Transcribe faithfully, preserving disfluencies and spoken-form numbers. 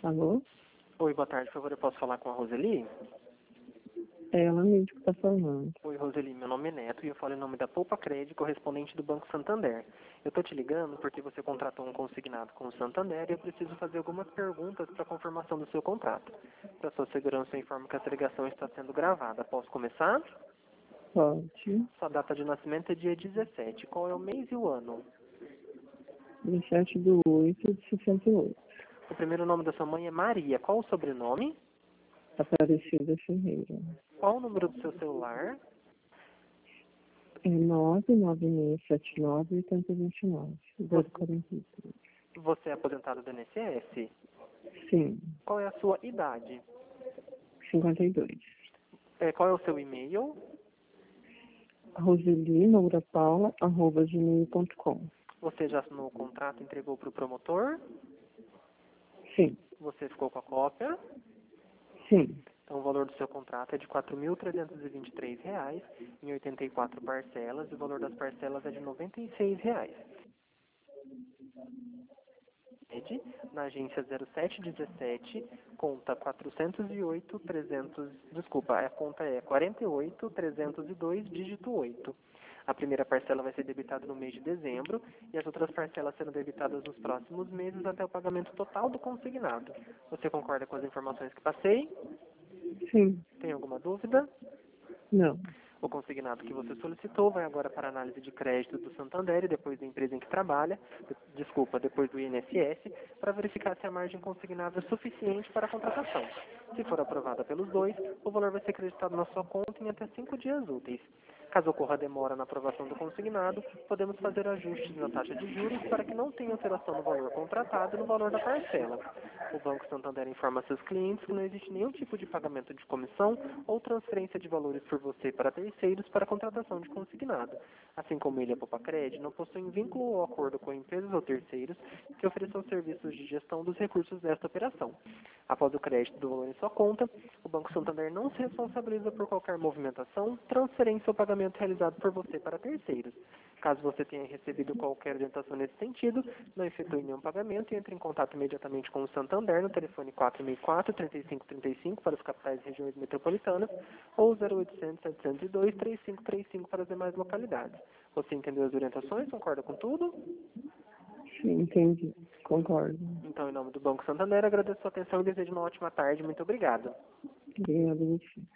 Alô? Oi, boa tarde, por favor, eu posso falar com a Roseli? É ela mesmo que está falando. Oi, Roseli, meu nome é Neto e eu falo em nome da Poupa Crédito, correspondente do Banco Santander. Eu estou te ligando porque você contratou um consignado com o Santander e eu preciso fazer algumas perguntas para confirmação do seu contrato. Para sua segurança, eu informo que essa ligação está sendo gravada. Posso começar? Pode. Sua data de nascimento é dia dezessete. Qual é o mês e o ano? dezessete do oito de sessenta e oito. O primeiro nome da sua mãe é Maria. Qual o sobrenome? Aparecida Ferreira. Qual o número do seu celular? É nove nove seis sete nove oito zero dois nove. zero quarenta e três. Você é aposentado do I N S S? Sim. Qual é a sua idade? cinquenta e dois. É, qual é o seu e-mail? Roseli Moura Paula, arroba gmail ponto com. Você já assinou o contrato e entregou para o promotor? Sim. Você ficou com a cópia? Sim. Então, o valor do seu contrato é de quatro mil trezentos e vinte e três reais em oitenta e quatro parcelas e o valor das parcelas é de noventa e seis reais. Na agência zero sete dezessete, conta quatrocentos e oito, trezentos, desculpa, a conta é quarenta e oito, trezentos e dois, dígito oito. A primeira parcela vai ser debitada no mês de dezembro e as outras parcelas serão debitadas nos próximos meses até o pagamento total do consignado. Você concorda com as informações que passei? Sim. Tem alguma dúvida? Não. O consignado que você solicitou vai agora para a análise de crédito do Santander e depois da empresa em que trabalha, desculpa, depois do I N S S, para verificar se a margem consignada é suficiente para a contratação. Se for aprovada pelos dois, o valor vai ser acreditado na sua conta em até cinco dias úteis. Caso ocorra demora na aprovação do consignado, podemos fazer ajustes na taxa de juros para que não tenha alteração no valor contratado e no valor da parcela. O Banco Santander informa seus clientes que não existe nenhum tipo de pagamento de comissão ou transferência de valores por você para terceiros para a contratação de consignado. Assim como ele, a Popacred, não possuem vínculo ou acordo com empresas ou terceiros que ofereçam serviços de gestão dos recursos desta operação. Após o crédito do valor em sua conta, o Banco Santander não se responsabiliza por qualquer movimentação, transferência ou pagamento realizado por você para terceiros. Caso você tenha recebido qualquer orientação nesse sentido, não efetue nenhum pagamento e entre em contato imediatamente com o Santander no telefone quatro seis quatro, três cinco três cinco para as capitais e regiões metropolitanas ou zero oitocentos, setecentos e dois, trinta e cinco trinta e cinco para as demais localidades. Você entendeu as orientações? Concorda com tudo? Sim, entendi. Concordo. Então, em nome do Banco Santander, agradeço a sua atenção e desejo uma ótima tarde. Muito obrigado. Obrigada, você.